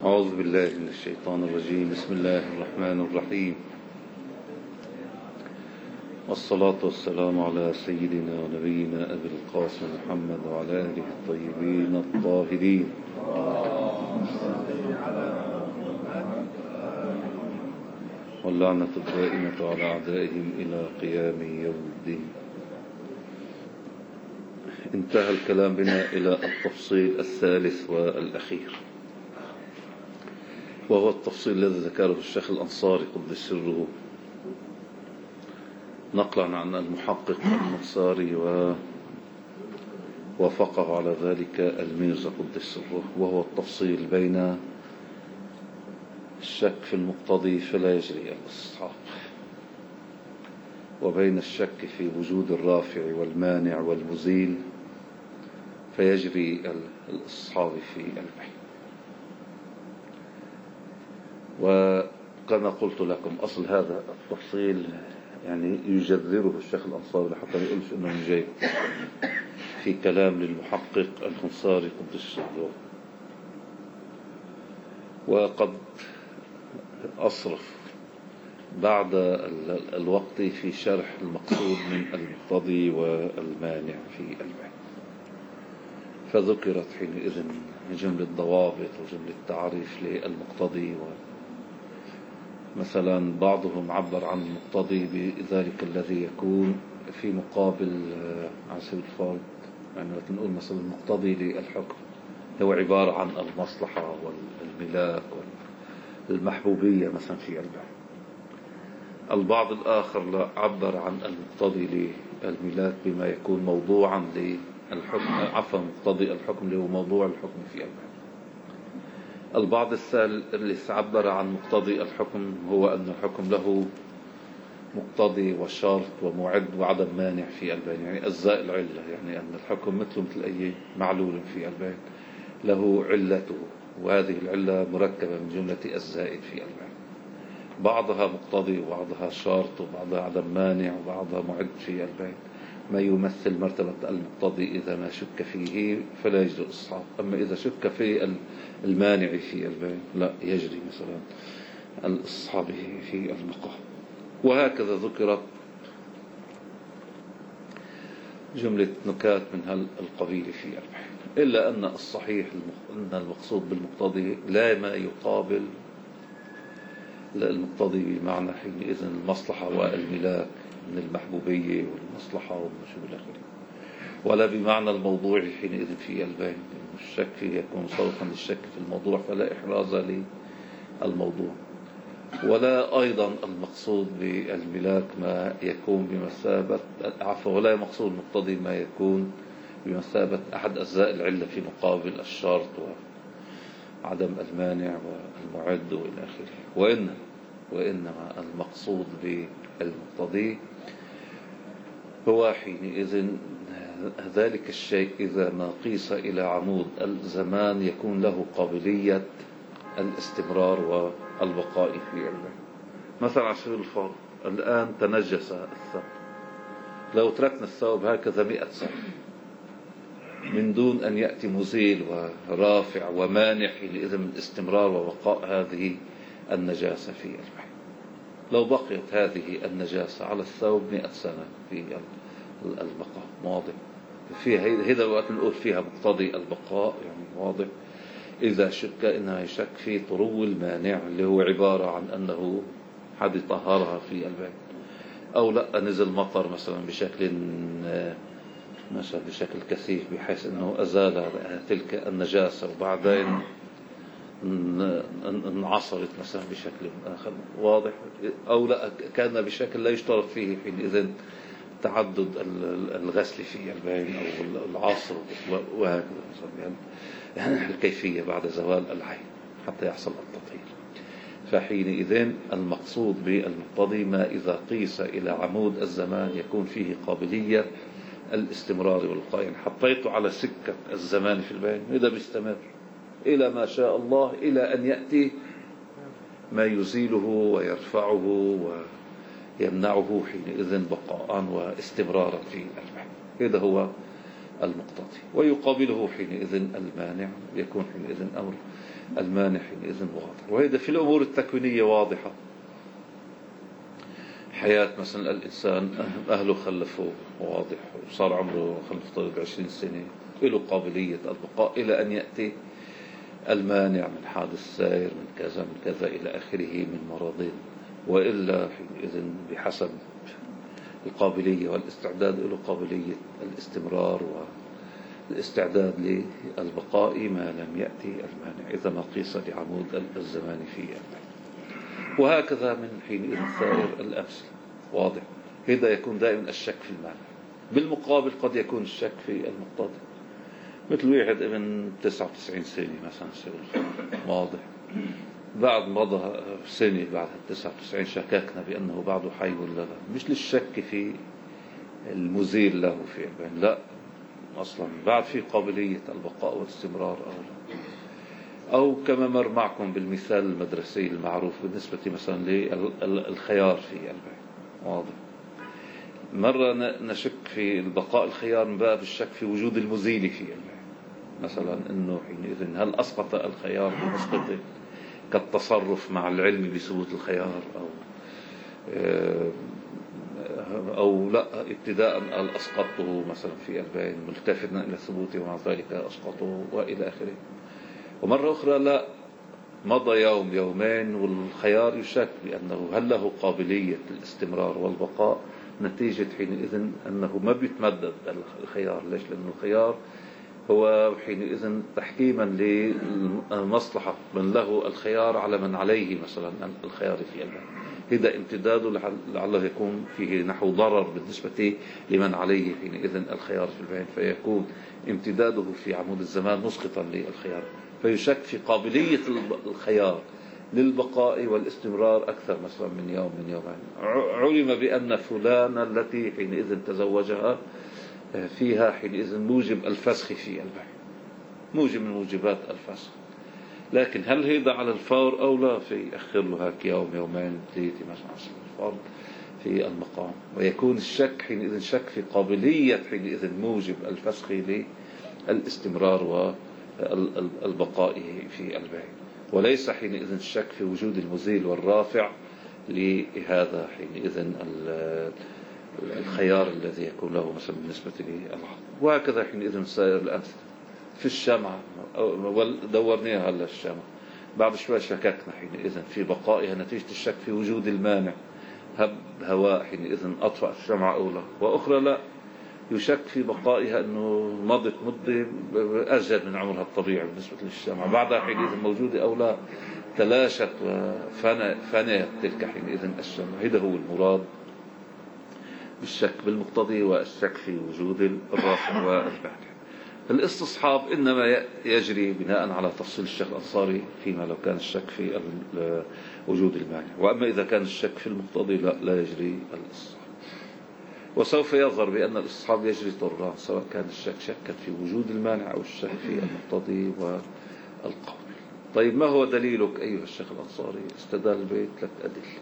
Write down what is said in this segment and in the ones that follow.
أعوذ بالله من الشيطان الرجيم. بسم الله الرحمن الرحيم، والصلاة والسلام على سيدنا ونبينا أبي القاسم محمد وعلى آله الطيبين الطاهرين. واللعنة الدائمة على أعدائهم إلى قيام يوم الدين. انتهى الكلام بنا إلى التفصيل الثالث والأخير، وهو التفصيل الذي ذكره الشيخ الأنصاري قدس سره نقلا عن المحقق الأنصاري، ووافقه على ذلك الميرزا قدس سره، وهو التفصيل بين الشك في المقتضي فلا يجري الاستصحاب، وبين الشك في وجود الرافع والمانع والمزيل فيجري الاستصحاب في البحث. وكما قلت لكم أصل هذا التفصيل يعني يجذره الشيخ الأنصاري حتى ما يقولش إنه جاي في كلام للمحقق الأنصاري قدس سره. وقد أصرف بعد الوقت في شرح المقصود من المقتضي والمانع في البحث، فذكرت حينئذ جملة ضوابط وجملة تعريف للمقتضي. مثلا بعضهم عبر عن المقتضي بذلك الذي يكون في مقابل على سبيل الفرض، يعني نقول مثلا المقتضي للحكم هو عبارة عن المصلحة والملاك والمحبوبية مثلا في البحث. البعض الآخر لا عبر عن المقتضي للملاك بما يكون موضوعا للحكم، عفوا مقتضي الحكم اللي هو موضوع الحكم في البحث. البعض الثالث اللي عبر عن مقتضي الحكم هو أن الحكم له مقتضي وشرط ومعد وعدم مانع في البين، يعني أجزاء العلة، يعني أن الحكم مثل أي معلول في البين له علته، وهذه العلة مركبة من جملة أجزاء في البين، بعضها مقتضي وبعضها شرط وبعضها عدم مانع وبعضها معد في البين، ما يمثل مرتبة المقتضي إذا ما شك فيه فلا يجري الاستصحاب. أما إذا شك في المانع في البين لا يجري مثلا الاستصحاب في المقام. وهكذا ذكرت جملة نكات من هالقبيل في البحث، إلا أن الصحيح أن المقصود بالمقتضي لا ما يقابل المقتضي بمعنى حينئذ المصلحة والملاك من المحبوبية والمصلحة والمشروع الآخرين، ولا بمعنى الموضوع حينئذ في البين. الشك فيه يكون صوتا للشك في الموضوع فلا إحراز للموضوع. ولا أيضا المقصود بالملاك ما يكون بمثابة ولا مقصود المقتضي ما يكون بمثابة أحد أجزاء العلة في مقابل الشرط وعدم المانع والمعد وإلى آخره. وإنما المقصود بالمقتضي هو حينئذ ذلك الشيء إذا ما قيس إلى عمود الزمان يكون له قابلية الاستمرار والبقاء في البين. مثلا على سبيل الفرض الآن تنجس الثوب، لو تركنا الثوب هكذا 100 سنة من دون أن يأتي مزيل ورافع ومانع حينئذ من استمرار وبقاء هذه النجاسة في البين، لو بقيت هذه النجاسة على الثوب 100 سنة في البقاء، واضح فيها هذا الوقت نقول فيها مقتضي البقاء، يعني واضح. إذا شك إنها يشك في طرو المانع اللي هو عبارة عن أنه حد طهرها في البين، أو لا نزل مطر مثلا بشكل كثيف بحيث أنه أزال تلك النجاسة وبعدين انعصرت مثلا بشكل آخر، واضح. أو لا كان بشكل لا يشترط فيه حينئذ تعدد الغسل في البين أو العصر وهكذا يعني الكيفية بعد زوال العين حتى يحصل التطهير. فحينئذ المقصود بالمقتضي ما إذا قيس إلى عمود الزمان يكون فيه قابلية الاستمرار والبقاء، يعني حطيته على سكة الزمان في البين إذا بيستمر إلى ما شاء الله إلى أن يأتي ما يزيله ويرفعه ويمنعه حينئذ بقاء واستمرارا في البين. هذا هو المقتضي. ويقابله حينئذ المانع، يكون حينئذ أمر المانع حينئذ واضح. وهذا في الأمور التكوينية واضحة. حياة مثلا الإنسان أهله خلفوا واضح، وصار عمره خلف طالب 20 سنة، له قابلية البقاء إلى أن يأتي المانع من حادث سائر من كذا من كذا إلى آخره من مرض، وإلا حينئذ بحسب القابلية والاستعداد له قابلية الاستمرار والاستعداد للبقاء ما لم يأتي المانع إذا ما قيس لعمود الزمان في المانع. وهكذا من حينئذ سائر الأمثلة واضح. هذا يكون دائما الشك في المانع. بالمقابل قد يكون الشك في المقتضي، مثل واحد ابن 99 سنة مثلا واضح، بعد مضى سنة بعد 99 شككنا بأنه بعده حي ولا لا، مش للشك في المزيل له في البين، لا أصلا بعد في قابلية البقاء والاستمرار أو لا. أو كما مر معكم بالمثال المدرسي المعروف بالنسبة مثلا للخيار في البين واضح، مرة نشك في البقاء الخيار من باب الشك في وجود المزيل في البين، مثلا أنه حينئذ هل أسقط الخيار بمسقطه كالتصرف مع العلم بثبوت الخيار، أو لا ابتداء أسقطه مثلا في البين ملتفتا إلى ثبوته ومع ذلك أسقطه وإلى آخره. ومرة أخرى لا، مضى يوم يومين والخيار يشك بأنه هل له قابلية الاستمرار والبقاء، نتيجة حينئذ أنه ما بيتمدد الخيار. ليش؟ لأن الخيار هو حينئذ تحكيما للمصلحة من له الخيار على من عليه مثلا الخيار في المال، هذا امتداده لعله يكون فيه نحو ضرر بالنسبة لمن عليه حينئذ الخيار في البين، فيكون امتداده في عمود الزمان مسقطا للخيار، فيشك في قابلية الخيار للبقاء والاستمرار أكثر مثلا من يوم من يومين. علم بأن فلان التي حينئذ تزوجها فيها حينئذ موجب الفسخ في البين، موجب من موجبات الفسخ، لكن هل هذا على الفور أو لا؟ في أخر له هاك يوم يومين ثلاثة مثلا الفور في المقام، ويكون الشك حينئذ شك في قابلية حينئذ موجب الفسخ للاستمرار والبقاء في البين، وليس حينئذ الشك في وجود المزيل والرافع لهذا حينئذ الخيار الذي يكون له مثلا بالنسبة للعقل. وهكذا حينئذ سائر الأمثلة في الشمعة، دورناها هلا الشمعة، بعد شوي شككنا حينئذ في بقائها نتيجة الشك في وجود المانع، هب هواء حينئذ أطفأ الشمعة أولى، وأخرى لا، يشك في بقائها أنه مضت مدة أجل من عمرها الطبيعي بالنسبة للشمعة، بعدها حينئذ موجودة أو لا، تلاشت وفنيت تلك حينئذ الشمعة. هذا هو المراد بالشك بالمقتضي والشك في وجود الرافع والباقي. الاستصحاب إنما يجري بناء على تفصيل الشيخ الأنصاري فيما لو كان الشك في وجود المانع، وأما إذا كان الشك في المقتضي لا يجري الاستصحاب. وسوف يظهر بأن الاستصحاب يجري طران، سواء كان الشك شكا في وجود المانع أو الشك في المقتضي والقول. طيب ما هو دليلك أيها الشيخ الأنصاري؟ استدل بيت 3 أدلة.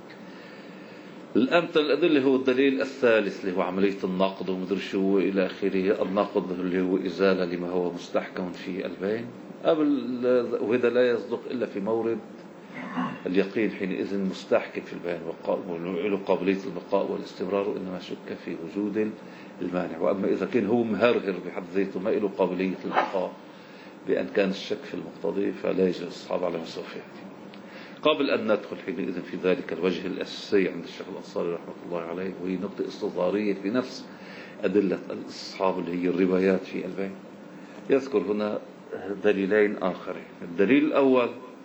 الأمثل الأدلة هو الدليل الثالث اللي هو عملية النقد ومدري شو إلى آخره. النقد اللي هو إزالة لما هو مستحكم في البين وهذا لا يصدق إلا في مورد اليقين، حينئذ مستحكم في البين وله قابلية البقاء والاستمرار، وإنما شك في وجود المانع. وأما إذا كان هو مهرهر بحد ذاته ما له قابلية البقاء بأن كان الشك في المقتضي فلا يجوز الصحابة على مسافة. قبل أن ندخل حينئذ في ذلك الوجه الأساسي عند الشيخ الأنصاري رحمة الله عليه، وهي نقطة استظهارية في نفس أدلة الاستصحاب اللي هي الروايات في البين، يذكر هنا دليلين آخرين. الدليل الأول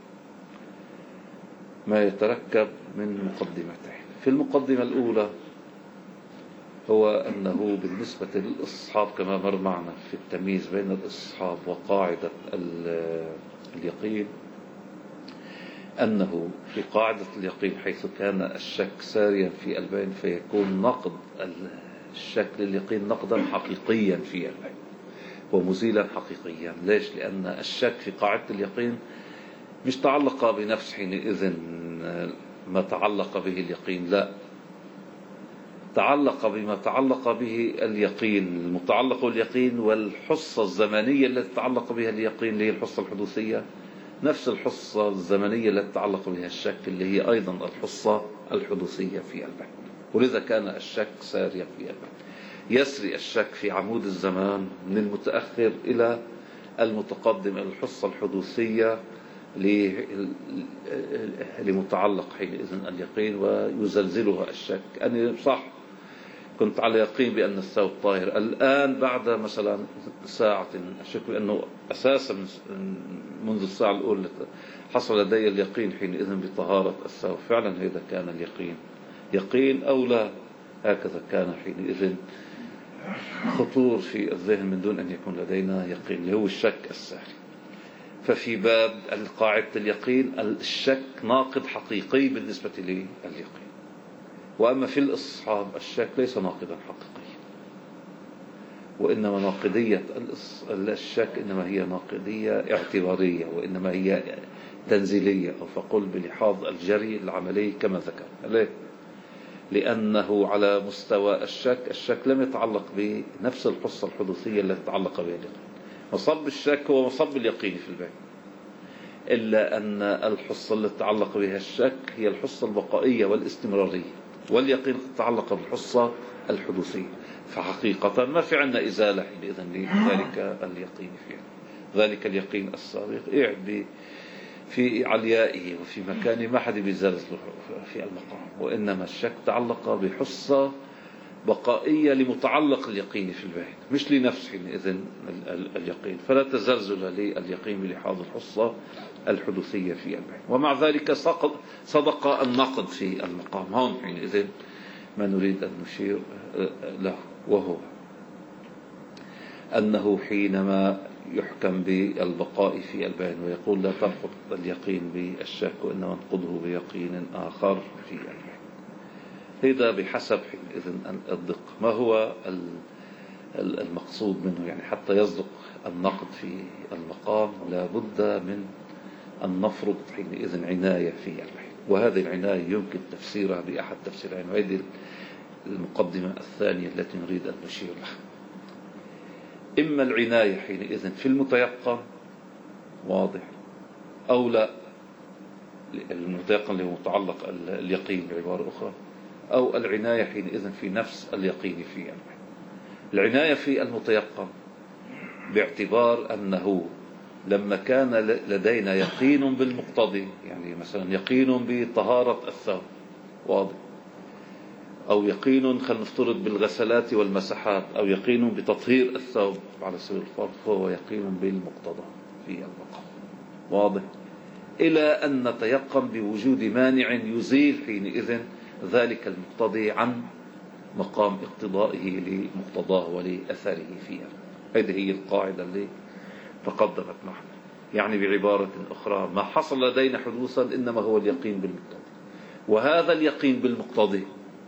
ما يتركب من مقدمتين. في المقدمة الأولى هو أنه بالنسبة للاستصحاب كما مر معنا في التمييز بين الاستصحاب وقاعدة اليقين، أنه في قاعدة اليقين حيث كان الشك ساريا في البين فيكون نقد الشك لليقين نقدا حقيقيا في البين ومزيلا حقيقيا. ليش؟ لأن الشك في قاعدة اليقين مش تعلق بنفس حينئذ ما تعلق به اليقين، لا، تعلق بما تعلق به اليقين، المتعلق باليقين والحصة الزمنية التي تعلق بها اليقين اللي هي الحصة الحدوثية نفس الحصة الزمنية التي تتعلق بها الشك، اللي هي أيضا الحصة الحدوثية في البحث. ولذا كان الشك ساريا في البحث، يسري الشك في عمود الزمان من المتأخر إلى المتقدم، الحصة الحدوثية لمتعلق حينئذ اليقين، ويزلزلها الشك. أنا صح كنت على يقين بأن الثوب طاهر، الآن بعد مثلا ساعة أشك بأنه أساسا منذ الساعة الأولى حصل لدي اليقين حينئذ بطهارة الثوب. فعلا هذا كان اليقين، يقين أو لا، هكذا كان حينئذ خطور في الذهن من دون أن يكون لدينا يقين، اللي هو الشك الساري. ففي باب القاعدة اليقين الشك ناقض حقيقي بالنسبة لليقين، وأما في الاستصحاب الشك ليس ناقضا حقيقيا، وإنما ناقضية الشك إنما هي ناقضية اعتبارية، وإنما هي تنزيلية، أو فقل بلحاظ الجري العملي كما ذكر. ليه؟ لأنه على مستوى الشك لم يتعلق بنفس الحصة الحدوثية التي تتعلق بها اليقين. مصب الشك هو مصب اليقين في البيت، إلا أن الحصة التي تتعلق بها الشك هي الحصة البقائية والاستمرارية، واليقين تتعلق بالحصة الحدوثية. فحقيقة ما في عندنا إزالة حينئذ لذلك اليقين فيها. ذلك اليقين السابق يعد في عليائه وفي مكانه، ما حد بيزلزل في المقام، وإنما الشك تعلق بحصة بقائية لمتعلق اليقين في البعين، مش لنفس حينئذ اليقين. فلا تزلزل لليقين بلحاظ الحصة الحدوثية في البعين. ومع ذلك صدق النقد في المقام. هون حينئذ ما نريد أن نشير له، وهو أنه حينما يحكم بالبقاء في البعين ويقول لا تنقض اليقين بالشك وإنما ننقضه بيقين آخر في البعين، هذا بحسب حينئذ الدقة ما هو المقصود منه. يعني حتى يصدق النقد في المقام لا بد من أن نفرض حينئذ عناية في البعين، وهذه العناية يمكن تفسيرها بأحد تفسيرين، وهذه المقدمة الثانية التي نريد أن نشير لها. إما العناية حينئذ في المتيقن واضح، أو لا، المتيقن اللي هو متعلق اليقين بعبارة أخرى، أو العناية حينئذ في نفس اليقين في البعين. العناية في المتيقن باعتبار أنه لما كان لدينا يقين بالمقتضي، يعني مثلا يقين بطهارة الثوب واضح، أو يقين خلينا نفترض بالغسلات والمسحات، أو يقين بتطهير الثوب على سبيل الفرض، فهو يقين بالمقتضى في المقام واضح، إلى أن نتيقن بوجود مانع يزيل حينئذ ذلك المقتضي عن مقام اقتضائه لمقتضاه ولأثره فيها. هذه هي القاعدة اللي تقدمت معنا. يعني بعبارة أخرى ما حصل لدينا حدوثا إنما هو اليقين بالمقتضي، وهذا اليقين بالمقتضي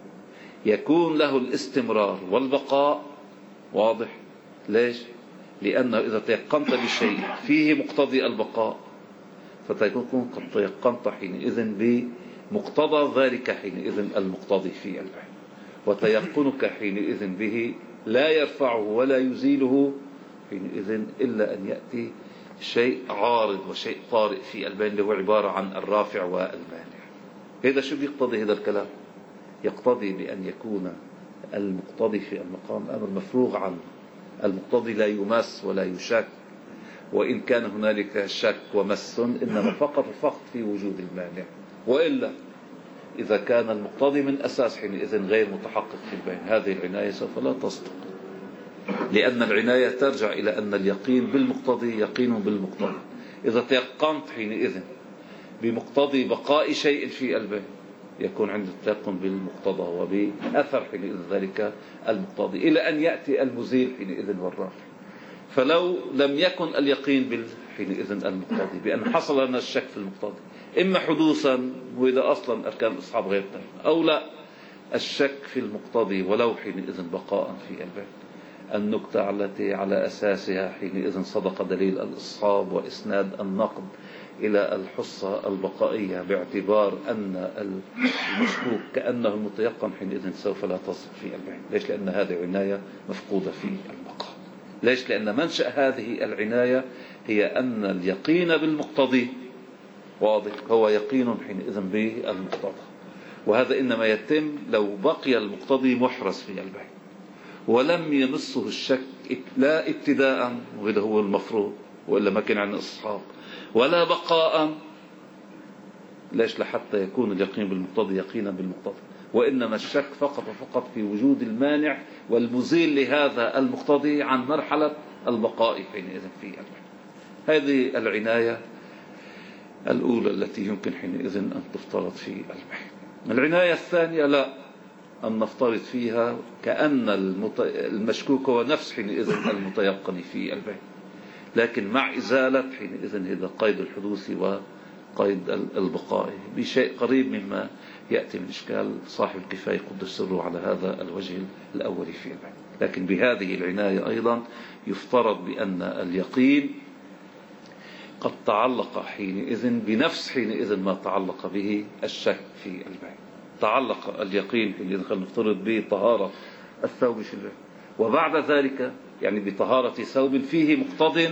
يكون له الاستمرار والبقاء واضح. ليش؟ لأنه إذا تيقنت بشيء فيه مقتضي البقاء فتكون قد تيقنت حينئذ بمقتضى ذلك حينئذ المقتضي في البعين، وتيقنك حينئذ به لا يرفعه ولا يزيله حينئذ إلا أن يأتي شيء عارض وشيء طارئ في البعين، اللي هو عبارة عن الرافع والمانع. هذا شو بيقتضي هذا الكلام؟ يقتضي بأن يكون المقتضي في المقام أمر مفروغ عنه، المقتضي لا يمس ولا يشك، وإن كان هنالك شك ومس إنما فقط في وجود المانع. وإلا إذا كان المقتضي من أساس حينئذ غير متحقق في البين، هذه العناية سوف لا تصدق، لأن العناية ترجع إلى أن اليقين بالمقتضي يقين بالمقتضي. إذا تيقنت حينئذ بمقتضي بقاء شيء في البين يكون عند التيقن بالمقتضى وبأثر حينئذ ذلك المقتضي، إلى أن يأتي المزيل حينئذ والرافع. فلو لم يكن اليقين حينئذ المقتضي بأن حصل لنا الشك في المقتضي إما حدوثا، وإذا أصلا أركان الأصحاب غير تام، أو لا الشك في المقتضي ولو حينئذ بقاء في البيت. النكتة التي على أساسها حينئذ صدق دليل الأصحاب وإسناد النقد إلى الحصة البقائية، باعتبار أن المشكوك كأنه المتيقن حينئذ سوف لا تصدق في البيت. ليش؟ لأن هذه عناية مفقودة في المقام. ليش؟ لأن منشأ هذه العناية هي أن اليقين بالمقتضي واضح هو يقين حينئذ بالمقتضى، وهذا إنما يتم لو بقي المقتضي محرز في البين ولم يمسه الشك لا ابتداء، وهذا هو المفروض وإلا ما كان عندنا إصحاب، ولا بقاء. ليش؟ لحتى يكون اليقين بالمقتضي يقينا بالمقتضي، وإنما الشك فقط وفقط في وجود المانع والمزيل لهذا المقتضي عن مرحلة البقاء حينئذ في البين. هذه العناية الأولى التي يمكن حينئذ أن تفترض في البين. العناية الثانية لا، أن نفترض فيها كأن المشكوك هو نفس حينئذ المتيقن في البين، لكن مع إزالة حينئذ هذا قيد الحدوث وقيد البقاء بشيء قريب مما يأتي من إشكال صاحب الكفاية قدس سره على هذا الوجه الأول في البين. لكن بهذه العناية أيضا يفترض بأن اليقين قد تعلق حينئذ بنفس حينئذ ما تعلق به الشك في البين. تعلق اليقين حينئذ خلينا نفترض بطهارة الثوب في البين، وبعد ذلك يعني بطهارة ثوب فيه مقتض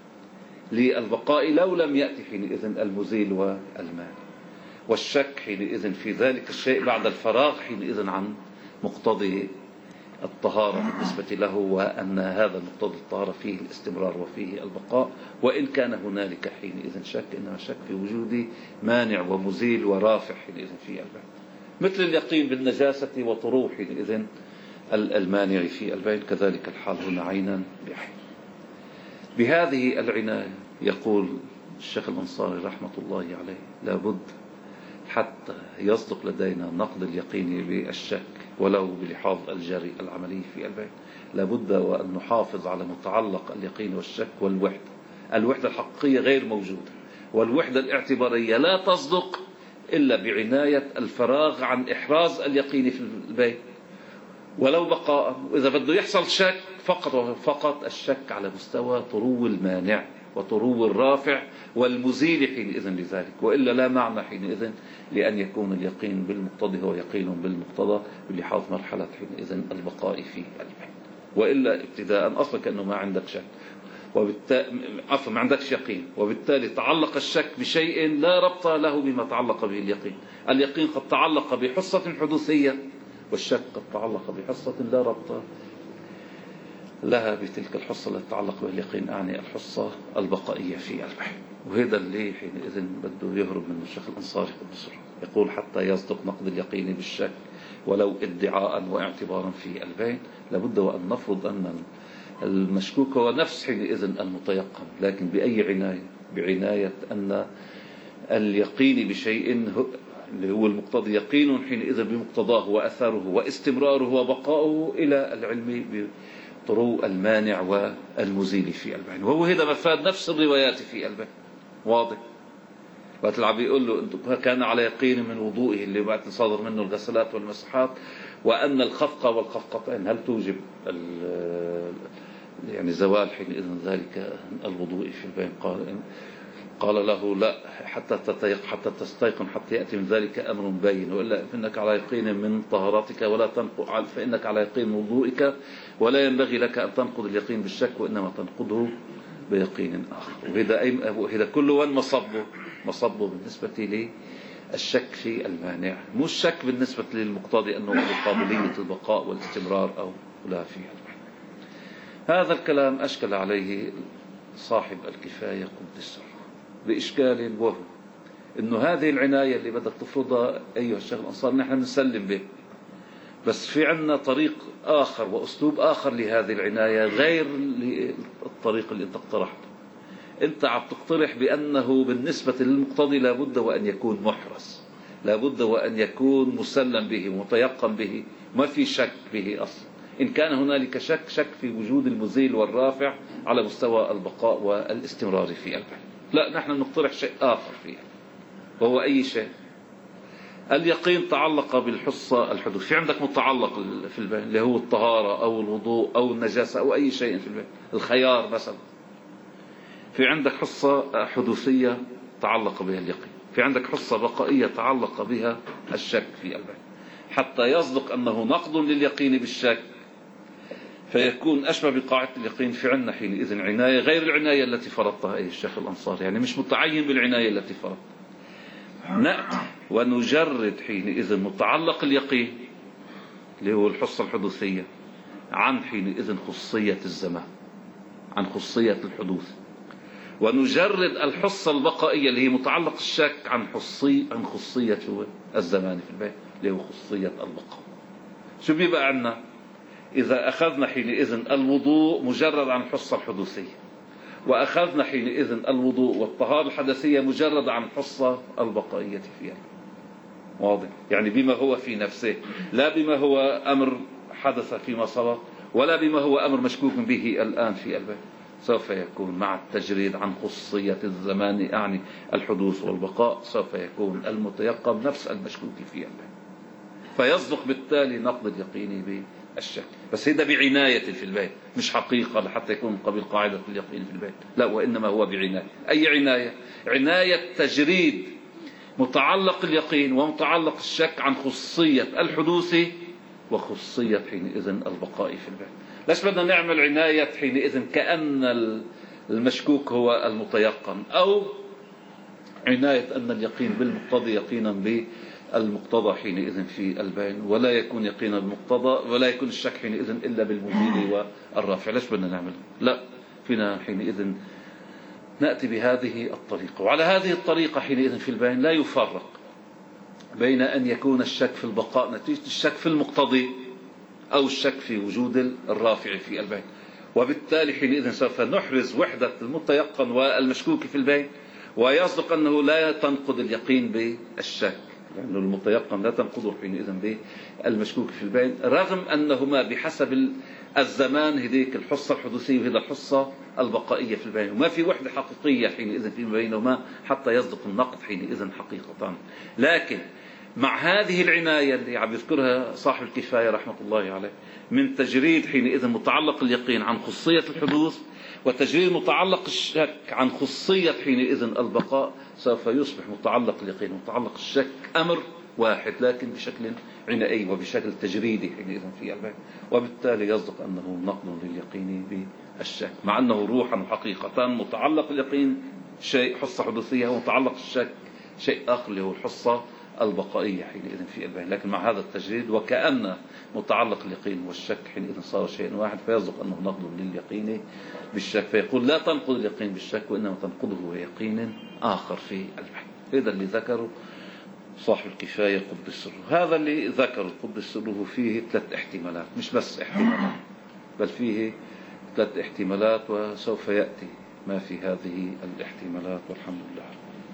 للبقاء لو لم يأتي حينئذ المزيل والمانع، والشك حينئذ في ذلك الشيء بعد الفراغ حينئذ عن مقتضي الطهارة بالنسبة له، وأن هذا مقتضى الطهارة فيه الاستمرار وفيه البقاء، وإن كان هنالك حينئذ شك، إنما شك في وجود مانع ومزيل ورافع حينئذ في البين، مثل اليقين بالنجاسة وطروح حينئذ المانع في البين. كذلك الحال هنا عينا بعين. بهذه العناية يقول الشيخ الأنصاري رحمة الله عليه لابد حتى يصدق لدينا نقد اليقين بالشك ولو بلحاظ الجري العملي في البين، لابد وأن نحافظ على متعلق اليقين والشك والوحدة. الوحدة الحقيقية غير موجودة، والوحدة الاعتبارية لا تصدق إلا بعناية الفراغ عن إحراز اليقين في البين ولو بقاء. وإذا بده يحصل شك فقط الشك على مستوى طرو المانع وطرو الرافع والمزيل حينئذ لذلك، وإلا لا معنى حينئذ لأن يكون اليقين بالمقتضي هو يقين بالمقتضى بلحاظ مرحلة حينئذ البقاء في البين، وإلا ابتداء أصلا كأنه ما عندك شك أصلا ما عندكش يقين، وبالتالي تعلق الشك بشيء لا ربط له بما تعلق به اليقين. اليقين قد تعلق بحصة حدوثية، والشك قد تعلق بحصة لا ربط لها بتلك الحصة التي تتعلق بها اليقين، أعني الحصة البقائية في البين. وهذا اللي حينئذ بده يهرب من الشيخ الأنصاري قدس سره، يقول حتى يصدق نقد اليقين بالشك ولو ادعاء واعتبارا في البين، لابد وأن نفرض أن المشكوك هو نفس حينئذ المتيقن، لكن بأي عناية؟ بعناية أن اليقين بشيء اللي هو المقتضي يقين حينئذ بمقتضاه وأثره واستمراره وبقاؤه إلى العلم بطرو المانع والمزيل في البين. وهو هذا مفاد نفس الروايات في البين واضح. وقت العبي يقول له أنت كان على يقين من وضوئه اللي بعد صادر منه الغسلات والمسحات، وأن الخفقة والخفقتين هل توجب يعني زوال حينئذ ذلك الوضوء في البين؟ قال له لا، حتى تستيقن حتى يأتي من ذلك أمر بين، وإلا فإنك على يقين من طهارتك ولا تنقض، فإنك على يقين من وضوئك ولا ينبغي لك أن تنقض اليقين بالشك، وإنما تنقضه بيقين آخر. وهذا كله مصبه بالنسبة للشك في المانع، مش شك بالنسبة للمقتضي أنه قابلية البقاء والاستمرار أو لا فيها. هذا الكلام أشكل عليه صاحب الكفاية قدس سره بإشكال، وهو إنه هذه العناية اللي بدك تفرضها أيها الشيخ الأنصاري نحن نسلم به، بس في عنا طريق آخر وأسلوب آخر لهذه العناية غير الطريق اللي أنت اقترحته. أنت عم تقترح بأنه بالنسبة للمقتضي لابد وأن يكون محرز، لابد وأن يكون مسلم به متيقن به، ما في شك به أصلا. إن كان هنالك شك في وجود المزيل والرافع على مستوى البقاء والاستمرار في البين. لا، نحن نقترح شيء آخر فيه، وهو أي شيء. اليقين تعلق بالحصة الحدوث، في عندك متعلق في البين اللي هو الطهارة أو الوضوء أو النجاسة أو أي شيء في البين، الخيار مثلا. في عندك حصة حدوثية تعلق بها اليقين، في عندك حصة بقائية تعلق بها الشك في البين. حتى يصدق أنه نقض لليقين بالشك فيكون أشبه بقاعدة اليقين. في عنا حينئذ عناية غير العناية التي فرضتها أي الشيخ الأنصاري، يعني مش متعين بالعناية التي فرضتها. نأتي ونجرد حينئذ متعلق اليقين اللي هو الحصة الحدوثية عن حينئذ خصية الزمان، عن خصية الحدوث، ونجرد الحصة البقائية اللي هي متعلق الشك عن خصية الزمان في البيت اللي هو خصية البقاء. شو بيبقى عنا إذا أخذنا حينئذ الوضوء مجرد عن الحصة الحدوثية، وأخذنا حينئذ الوضوء والطهارة الحدثية مجرد عن الحصة البقائية فيها؟ واضح؟ يعني بما هو في نفسه، لا بما هو أمر حدث فيما سبق، ولا بما هو أمر مشكوك به الآن في البيت. سوف يكون مع التجريد عن خصية الزمان يعني الحدوث والبقاء، سوف يكون المتيقن نفس المشكوك في البيت، فيصدق بالتالي نقد اليقين بالشك. بس هذا بعناية في البيت، مش حقيقة لحتى يكون قبل قاعدة اليقين في البيت، لا، وإنما هو بعناية. أي عناية؟ عناية تجريد متعلق اليقين ومتعلق الشك عن خصية الحدوث وخصية حينئذ البقاء في البيت. ليش بدنا نعمل عناية حينئذ كأن المشكوك هو المتيقن، أو عناية أن اليقين بالمقتضى يقينا بالمقتضى حينئذ في البين، ولا يكون يقينا بالمقتضى، ولا يكون الشك حينئذ إلا بالمزيل والرافع. ليش بدنا نعمل؟ لا، فينا حينئذ نأتي بهذه الطريقة. وعلى هذه الطريقة حينئذ في البين لا يفرق بين أن يكون الشك في البقاء نتيجة الشك في المقتضي، أو الشك في وجود الرافع في البين. وبالتالي حينئذ سوف نحرز وحدة المتيقن والمشكوك في البين، ويصدق أنه لا تنقض اليقين بالشك، لأنه المتيقن لا تنقضه حينئذ بالمشكوك في البين، رغم أنهما بحسب الزمان هذيك الحصة الحدوثية وهذا الحصة البقائية في البين، وما في وحدة حقيقية حينئذ في بينهما حتى يصدق النقد حينئذ حقيقة. لكن مع هذه العناية اللي عم يذكرها صاحب الكفاية رحمة الله عليه من تجريد حينئذ متعلق اليقين عن خصية الحدوث، وتجريد متعلق الشك عن خصية حينئذ البقاء، سوف يصبح متعلق اليقين ومتعلق الشك أمر واحد، لكن بشكل عنائي وبشكل تجريدي حينئذ في البين. وبالتالي يصدق أنه نقد لليقين بالشك، مع أنه روحا وحقيقة متعلق اليقين شيء حصة حدوثية، ومتعلق الشك شيء آخر اللي هو الحصة البقائية حينئذ في البين. لكن مع هذا التجريد وكأن متعلق اليقين والشك حينئذ صار شيء واحد، فيصدق أنه نقد لليقين بالشك، فيقول لا تنقض اليقين بالشك وإنما تنقضه بيقين آخر في البين. هذا اللي ذكره صاحب الكفاية قدس سره. هذا اللي ذكر قدس سره فيه 3 احتمالات، مش بس احتمالات، بل فيه 3 احتمالات، وسوف يأتي ما في هذه الاحتمالات. والحمد لله.